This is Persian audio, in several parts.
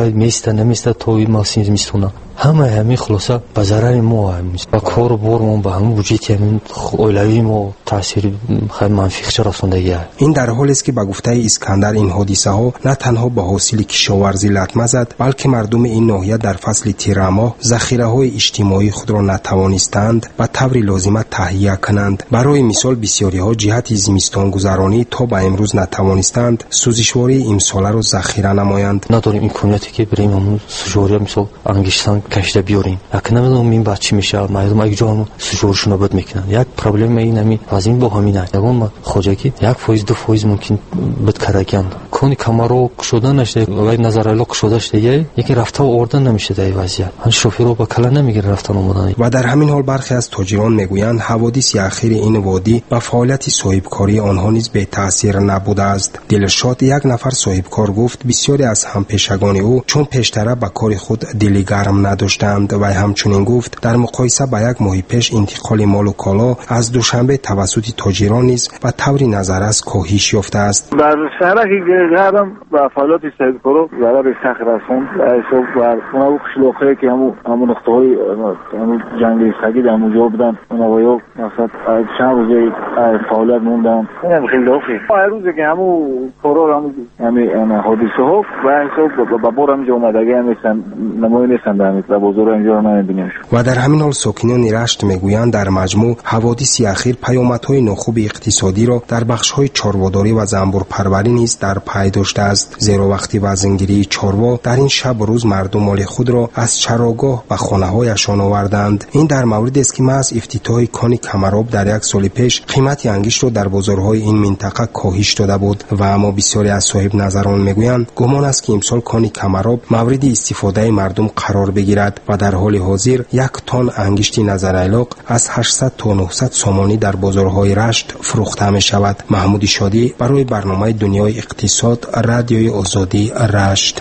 вай места наместа тои максим зимистона ҳамаи хулоса ба зарари мо ҳамист ба кору бормон ба ҳамин буҷети ҳамин оилавии мо таъсири хеле манфиқча расондагиа. ин дар ҳолест ки ба гуфтаи Искандар ин ҳодисаҳо на танҳо ба ҳосили кишоварзӣ латма зад, балки мардуми ин ноҳия дар фасли тирамоҳ захираҳои иҷтимоии худро натавонистанд ба таври лозима таҳия кананд. барои мисол бисёриҳо ҷиҳати зимистонгузаронӣ то ба имрӯз натавонистанд сӯзишвории имсоларо захира намоянд. надорем имконияте ки бирем ҳамун сӯжория мисол ангиштан кашида биёрем. як намедонам ин баъд чӣ мешавад. мардум якҷо ҳамун сӯжоришон нобуд мекунанд. як проблема ин ҳамин вазин бо ҳамин аст. ягон хоҷа ки 1%-2% мумкин буд караканд. кони камаро кушода нашда вай назарайло кушода шуда яке рафта орда намешада ин вазият. ҳан шофёро ба кала намегира рафтан омадан. ва дар ҳамин ҳол бархе аз тоҷирон мегӯянд ҳаводиси ахири ин водӣ ба фаъолияти соҳибкории онҳо низ бетаъсир набудааст. дилшод як нафар соҳибкор гуфт бисёре аз ҳампешагони ӯ чун пештара ба кори худ дили гарм надоштанд. вай ҳамчунин гуфт дар муқоиса ба як моҳи пеш интиқоли молу коло аз душанбе тавассути тоҷирон низ ба таври назаррас коҳиш ёфтааст. дар шаҳраки гардам ба фаъолияти соҳибкоро зарари сахт расонд. ҳисоб бар онаҳо қишлоқое ки ҳамун нуқтаҳои ҳамун ҷангистагӣ дар муҷо буданд онаҳоё масалан чанд рӯзе фаъолият монданд. ин хилофи ҳар рӯзе ки ҳамун коро ҳамин ҳодисаҳо ба ҳисоб ба бор ҳаминҷо омадагӣ ҳаместан намоён нестанд дар бозору инҷо намебинем. ва дар ҳамин ҳол сокинони Рашт мегӯянд дар маҷмӯъ ҳаводиси ахир паёмадҳои нохуби иқтисодиро дар бахшҳои чорводорӣ ва занбурпарварӣ низ дар пай доштааст. зеро вақти вазнгирии чорво дар ин шабу рӯз мардум моли худро аз чарогоҳ ба хонаҳояшон оварданд. ин дар мавридест ки маҳз ифтитоҳи кони камароб дар як соли пеш қимати ангиштро дар бозорҳои ин минтақа коҳиш дода буд. ва аммо бисёре аз соҳибназарон мегӯянд гумон аст ки имсол кони камароб мавриди истифодаи мардум қарор бигирад ва дар ҳоли ҳозир 1 тонн ангишти назарайлоқ аз 800 то 900 сомонӣ дар бозорҳои Рашт фурӯхта мешавад. маҳмуди шодӣ барои барномаи дунёи иқтисод, радиои озодӣ, Рашт.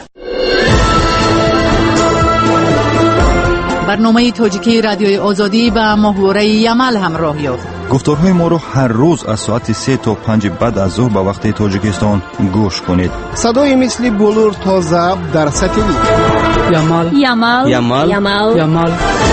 برنامه تاجیکی رادیوی آزادی با محوره یمل همراه یافت. گفتارهای ما رو هر روز از ساعت 3 تا 5 بعد از ظهر به وقت تاجیکستان گوش کنید. صدای مثل بلور تا ضبط در ساتلیت. یمل یمل یمل یمل یمل.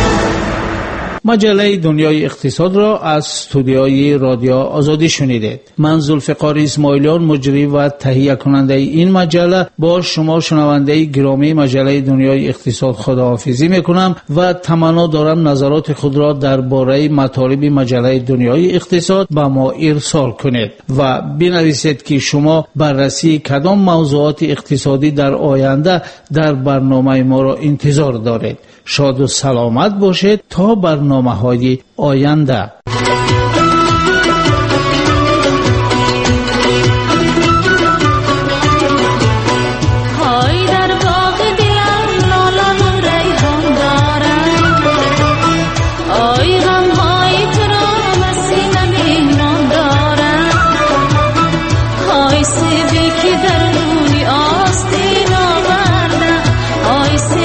مجله دنیای اقتصاد را از استودیوی رادیو آزادی شنیدید. من ذوالفقار اسماعیلیان مجری و تهیه کننده این مجله با شما شنونده گرامی مجله دنیای اقتصاد خداحافظی میکنم و تمنا دارم نظرات خود را درباره مطالب مجله دنیای اقتصاد به ما ارسال کنید و بنویسید که شما بررسی کدام موضوعات اقتصادی در آینده در برنامه ما را انتظار دارید. شاد و سلامت باشید تا برنامه‌های آینده.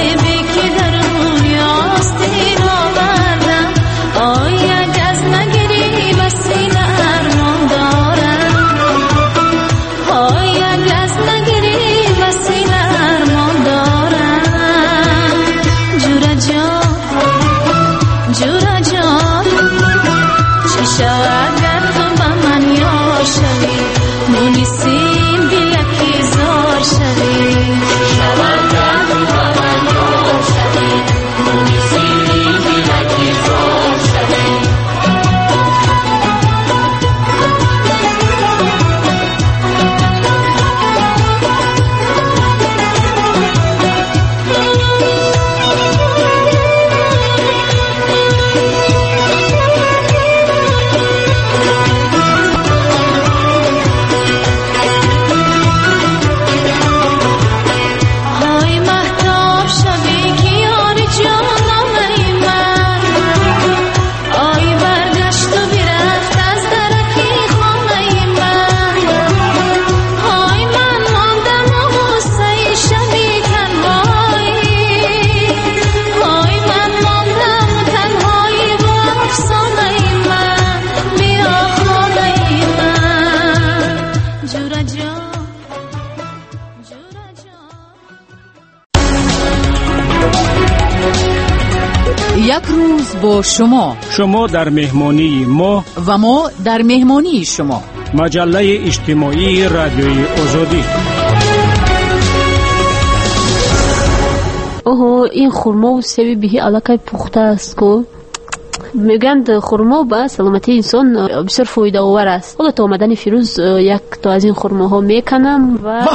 آی اگه از نگیری یک روز با شما در مهمانی ما و ما در مهمانی شما. مجله اجتماعی رادیوی آزادی. اوه این خورما و سیب بهی علاقه پخته است کو میگند خورما با سلامتی انسان بسیار فایده آور است. حالا تا آمدن فیروز یک تا از این خورماها میکنم و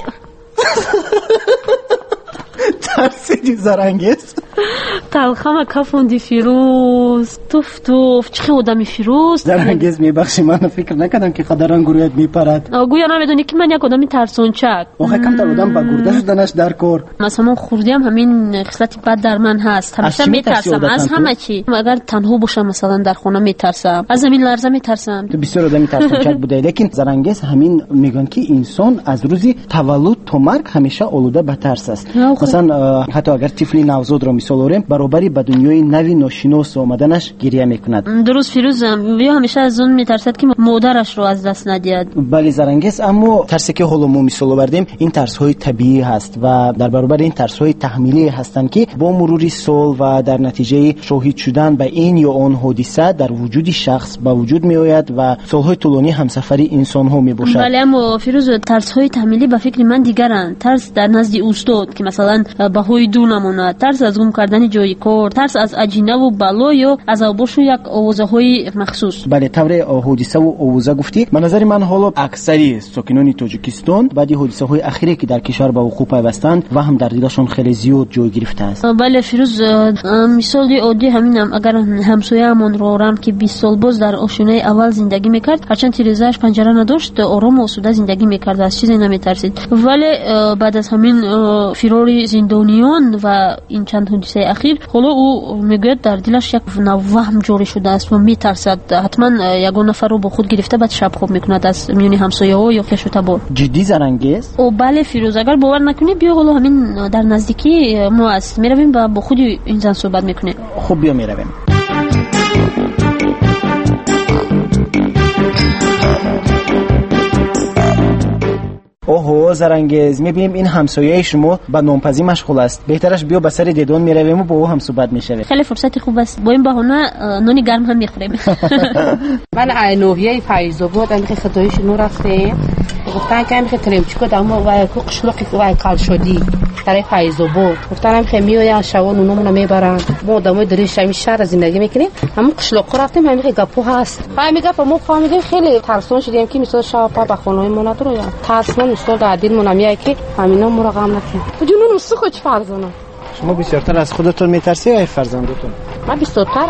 ترسیدی زرنگیز؟ تلخم کفوندی فیروز. توف چه آدمی فیروز. زرنگیز میبخشی، من فکر نکردم که قدران گروهت میپرد. گویا نمیدونی که من یک آدمی ترسونچک. آخه کم تر آدم با گرده شدنش در کار. مثلا خوردیم همین خصلت بد در من هست. همیشه میترسم از همه چی. اگر تنها باشم مثلا در خونه میترسم، از زمین لرزه میترسم. تو بسیار آدمی ترسونچک بودی، لیکن زرنگیز همین میگن که انسان از روزی تولد تا مرگ همیشه آلوده به ترس است. مثلا حتی اگر طفلی نوزاد را مثال آوریم، برابری به دنیای نوی ناشناس آمدنش گریه میکند. درست فیروز، وی همیشه از اون میترسد که مادرش رو از دست ندهد. بله زرنگیز، اما ترسی که حالا ما مثال آوردیم این ترس های طبیعی هست و در برابر این ترس های تحمیلی هستند که با مرور سال و در نتیجه شاهد شدن به این یا آن حادثه در وجود شخص به وجود می آید و سالهای طولانی همسفری انسان ها می باشد. بله، اما فیروز ترس های تحمیلی به فکر من دیگرند. ترس در نزد استاد که مثلا بهای دو نمونه، ترس از گم کردن جای کار، ترس از عجینه و بلا یا از آبوش و یک آوازه های مخصوص. بله، طور حادثه و آوازه گفتی. به نظر من حالا اکثری ساکنان تاجیکستان بعد حادثه های اخیری که در کشور به وقوع پیوستند و هم در دلشون خیلی زیاد جای گرفته است. بله فیروز، مثال عادی همینم. اگر همسایه‌مان رو رم که 20 سال باز در آشیانه اول زندگی میکرد، هرچند تیرزش پنجره نداشت، آرام و آسوده زندگی میکرد، از چیزی نمیترسید. ولی بعد از همین فرار زندانیان و این چند حادثه اخیر، حالا او میگوید در دلش یک وهم جاری شده است و میترسد. حتما یگان نفر رو با خود گرفته بعد شب خواب میکند از میون همسایه‌ها یا خویش و تبار. جدی زرنگیز؟ او بله فیروز، اگر باور نکنی بیا حالا همین در نزدیکی ما است، میرویم و با خود این زن صحبت میکنیم. خب بیا میرویم. اوه زرنگیز، میبینیم این همسایه شما با نانپزی مشغول است. بهترش بیا به سر دیدن میرویم و با او هم صحبت میشویم. خیلی فرصت خوب است، با این بهانه نانی گرم هم میخوریم. من اینویه فیض‌آباد این خدایش نور رفتیم، گفتن که همین تلمچیکو دام و قشلوقی و کال شدی در فیض‌آباد. گفتن همین میویا شوا نونمون میبرن. ما دمای دریش همین شهر زندگی میکنیم. همون قشلوق رفتیم، همین گپو هست. همین گپ ما فهمیدیم، خیلی ترسون شدیم که مثلا شب پا به خانه ما ندارو یا ترسمون مثلا در دل منمیه که همینا ما رو غم نکنه. جنون است خود فرزانه. شما بسیارتر از خودتون میترسی یا فرزندتون؟ من بسیارتر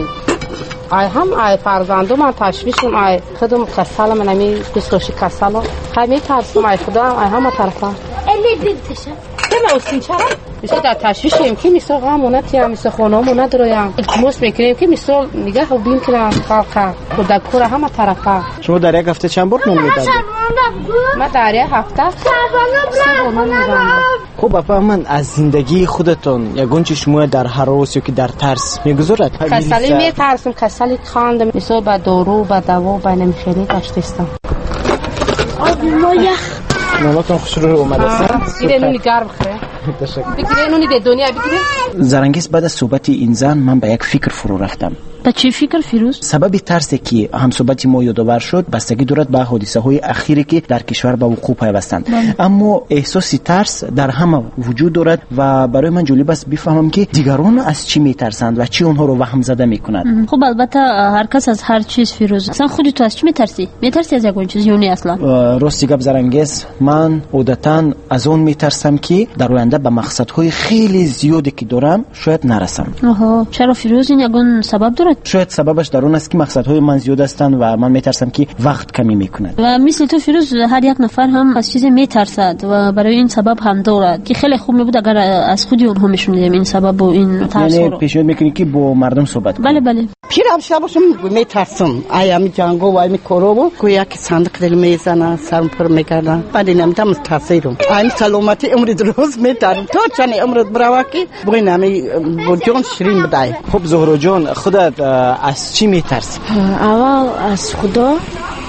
هم فرزندم من تشویشم خودم کسالم من می بسیارش کسالم همه ترسم خدا هم طرفا الی دیدشم که اوستین چرا مثلا در تشویشیم که مثلا غمونت یا مثلا خانه‌مون نداریم التماس میکنیم که مثلا نگاه ببین که خالق خدا کور همه طرفا. شما در یک هفته چند بار نون میدید؟ من در یک هفته 3 بار میدم. خب بفهمن از زندگی خودتون یگون چی شما در هراس یا که در ترس میگذارد؟ کسالی میترسم، کسالی خواندم مثلا با دارو با دوا با نمیخیری داشتم. ما یخ نامتون خوش رو اومده است. دیگه نونی گرم بخوره. بگیره نونی ده دنیا بگیره. زرنگیز، بعد از صحبت این زن من به یک فکر فرو رفتم. به چه فکر فیروز؟ سبب ترسی که هم صحبت ما یادآور شد بستگی دارد به حادثه های اخیری که در کشور به وقوع پیوستند. اما احساس ترس در همه وجود دارد و برای من جالب است بفهمم که دیگران از چی میترسند و چی اونها رو وهم زده میکنند. خب البته هر کس از هر چیز فیروز. اصلا خودت تو از چی میترسی؟ میترسی از یگون چیز یا نه اصلا؟ راستی گپ زرنگیز، من عادتاً از اون میترسم که در آینده به مقصدهای خیلی زیادی که دارم شاید نرسم. آها، چرا فیروز؟ این یگون سبب داره؟ شاید سببش در اون است که مقصدهای من زیاد هستند و من میترسم که وقت کمی میکند. و مثل تو فیروز هر یک نفر هم از چیزی میترسد و برای این سبب هم دارد که خیلی خوب میبود اگر از خودی اونها میشنیدیم این سبب و این ترس رو. یعنی پیشنهاد میکنی که با مردم صحبت کنیم؟ بله. پیرم شباشم میترسم. ایامی جنگو و ایامی کروبو کویا که صندوق دل میزنن سرم پر میکردن. بعد نمیدم تاثیرم. این سلامتی امروز روز میترسم. تو چند امروز براوکی بگین نمی بودجون شیرین بدای. خب زهرا جان، خودت از چی میترسی؟ اول از خدا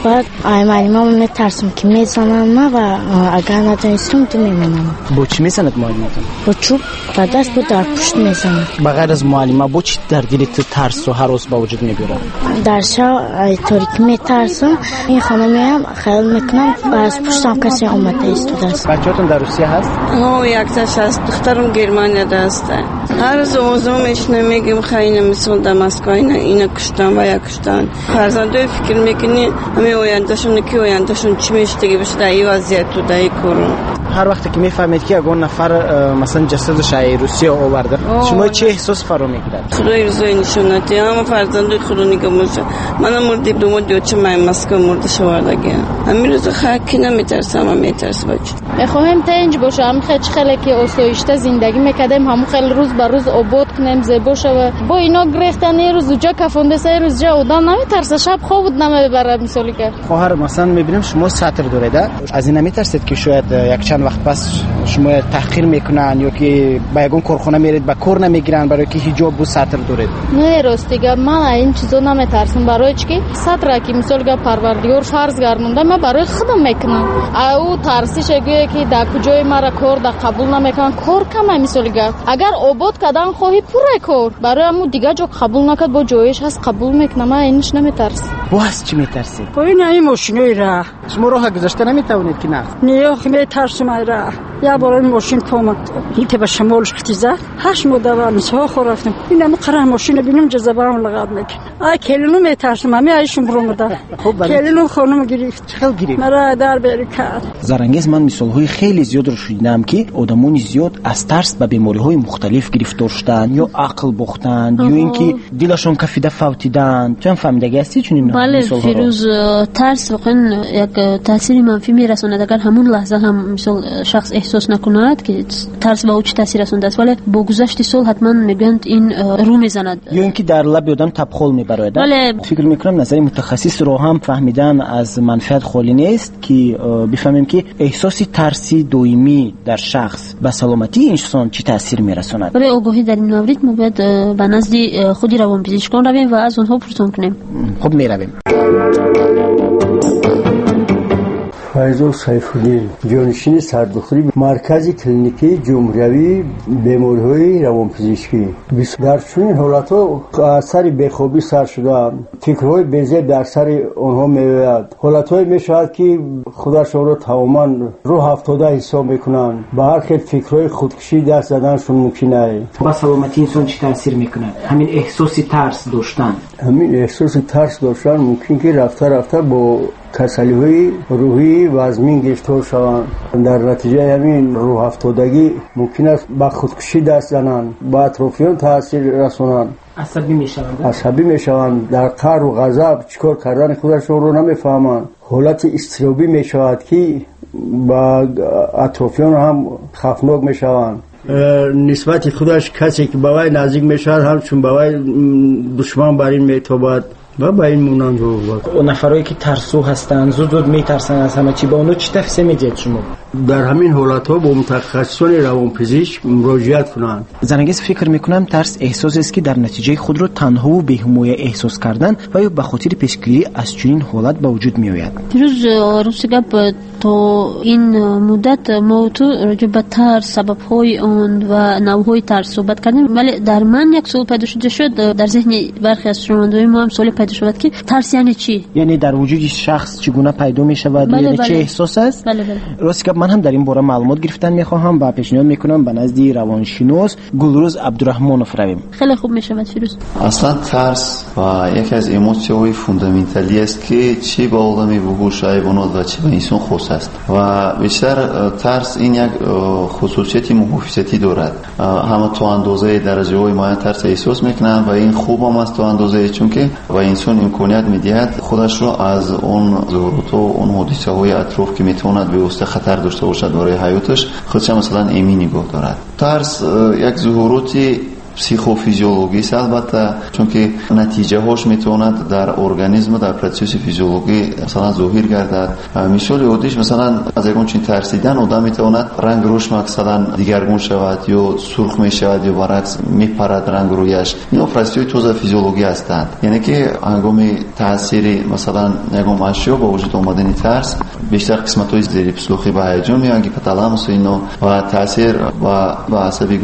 بعد معلم‌ها میترسم که میزنن ما و اگر ندانستم تو میمونم. با چی میزند معلمتون؟ با چوب و دست با در پشت میزنن. بغیر از معلم‌ها با چی در دلت ترس و هراس با وجود میگیره؟ در شب تاریک میترسم. این خانمیم خیال میکنم و از پشتم کسی اومده ایستاده است. بچه‌تون در روسیه هست؟ یک تاش هست. دخترم گرمانیا هست. هر روز اوزومش نمیگیم خیلی میسوندم از اینا کشتن و یا کشتن. فرزندای فکر میکنی همه آیندهشون کی آیندهشون چی میشه بشه در این وضعیت تو در این کرونا. هر وقتی که میفهمید که اگه نفر مثلا جسدش از روسیه آورده شما چه احساس فرا میگیرد؟ خدای روزای نشوناتی همه فرزندای خدا نگموشه. من مردی دوم دیوچه من مسکو مردش آوردگی. همین روز خاکی نمیترسم میترسم بچه. میخوایم تنج باشه هم خیلی که آسایشته زندگی میکردیم هم خیلی روز به روز آباد کنیم زیبا شه با اینا گرفتن روز جا کفونده سه روز جا آدم نمیترسه شب خواب بود نمیبره مثالی که خواهر مثلا میبینیم شما سطر دارید از این نمیترسید که شاید یک چند وقت پس شما تحقیر میکنن یا که به یگون کارخانه میرید با کار نمیگیرن برای که حجاب و سطر دارید؟ نه راستیگه من این چیزا نمیترسم برای چی سطر که مثال که پروردگار فرض گردونده من برای خودم میکنم او ترسیش گویه که در کجای مرا کار در قبول نمیکنن کار کم مثال که اگر آباد کردن خواهی پوره کار برای همون دیگه جا قبول نکرد با جایش هست قبول میکنم من اینش نمیترسم. باز چی میترسید؟ با این ماشینای راه شما راه گذاشته نمیتونید که نه؟ نه میترسم راه یا برای ماشین کومت هیته به شمالش اختیزه 8 مدت مسا خورفتم اینم قرار ماشین ببینم جذبم لغت میکنه کلینو میترسم همه ایشون برمده کلینو خانم گرفت چقدر گرفت مرا در بری کرد. زرنگیز من مثالهای خیلی زیاد رو شنیدم که آدمون زیاد از ترس به بیماری‌های مختلف گرفتار شدن یا عقل باختن یا اینکه دلشون کفیده فوتیدن. چون فهمیدگی هستی چون این بله فیروز ترس واقعا یک تاثیر منفی میرسونه اگر همون لحظه هم مثلا شخص احساس نکند که ترس با او چه تاثیر رسونده است ولی با گذشت سال حتما میگند این رو میزند یا اینکه در لب آدم تبخال میبره. بله فکر میکنم نظر متخصص رو هم فهمیدن از منفعت خالی نیست که بفهمیم که احساس ترسی دائمی در شخص به سلامتی انسان چه تاثیر میرساند. برای آگاهی در این مورد ما باید به نزد خود روانپزشکان رویم و از اونها پرسان کنیم. خب میرویم. فیض سیف‌الدین جانشین سردخوری مرکز کلینیکی جمهوری بیماری‌های روانپزشکی. در چنین حالت‌ها اثر بیخوابی سر شده فکرهای بی‌ضد در سر آنها می‌آید. حالت‌هایی می‌شود که خودشان را تماماً روح افتاده حساب می‌کنند. به هر خیل فکرهای خودکشی دست زدنشون ممکن است. با سلامتی انسان چه تاثیر می‌کند؟ همین احساس ترس داشتن. همین احساس ترس داشتن ممکن که رفته رفته با کسلی‌های روحی و وزمین گرفتار شوند. در نتیجه همین روح افتادگی ممکن است به خودکشی دست زنند، به اطرافیان تاثیر رسانند، عصبی میشوند، در قهر و غضب چیکار کردن خودشون رو نمیفهمند. حالت اضطرابی میشود که با اطرافیان هم خفناک میشوند. نسبت خودش کسی که به وی نزدیک میشود همچون به وی دشمن بر این میتابد و با این مونند و نفرایی که ترسو هستن زود میترسن از همه چی با اونو چی تفسیر میدید شما؟ در همین حالت ها با متخصصان روانپزشک مراجعت کنند. زرنگیز فکر میکنم ترس احساسی است که در نتیجه خود رو تنها و بی‌حمایه احساس کردن و یا به خاطر پیشگیری از چنین حالت به وجود میآید. روز گپ تا این مدت ما تو راجع به ترس سبب‌های آن و نوع‌های ترس صحبت کردیم ولی در من یک سوال پیدا شد در ذهن برخی از شنوندگان ما هم سوال پیدا شد که ترس یعنی چی؟ یعنی در وجود شخص چگونه پیدا می شود؟ یعنی چه احساس است؟ بله. راست که من هم در این باره معلومات گرفتن میخواهم و پیشنهاد میکنم به نزد روانشناس گلروز عبدالرحمنوف رویم. خیلی خوب میشود فیروز. اصلا ترس و یکی از ایموسیون‌های فوندامنتالی است که چی به آدمی وحوش حیوانات و چی به انسان خاص است و بیشتر ترس این یک خصوصیت محافظتی دارد. همه تو اندازه درجه‌های معین ترس احساس میکنن و این خوب هم است تو اندازه چون که و انسان امکانیت میدهد خودش را از اون ظهورات و اون حادثه های اطراف که میتواند به واسطه خطر داشته باشد برای حیاتش خودش مثلا امین نگاه دارد. ترس یک ظهوراتی پسیخوفیزیولوژی البته، چون که نتیجه هاش میتواند در ارگانیسم در پروسس فیزیولوژی مثلا ظاهر گردد. مثال عادیش مثلا از اون چین ترسیدن آدم میتواند رنگ روش مثلا دیگرگون شود یا سرخ میشود یا برعکس میپرد رنگ رویش. اینا پروسس‌های توزیع فیزیولوژی هستند. یعنی که هنگام تاثیر مثلا یگام اشیا با وجود آمدن ترس بیشتر قسمت‌های زیر پسلوخی به هیجان میان که هیپوتالاموس اینا و تاثیر و عصبی